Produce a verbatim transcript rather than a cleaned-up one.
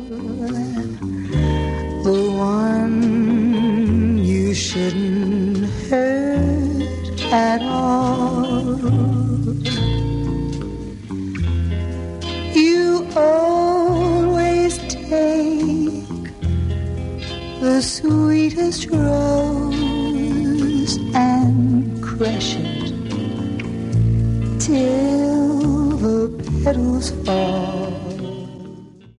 the one you shouldn't hurt at all. You always take the sweetest rose and crush it till the petals fall.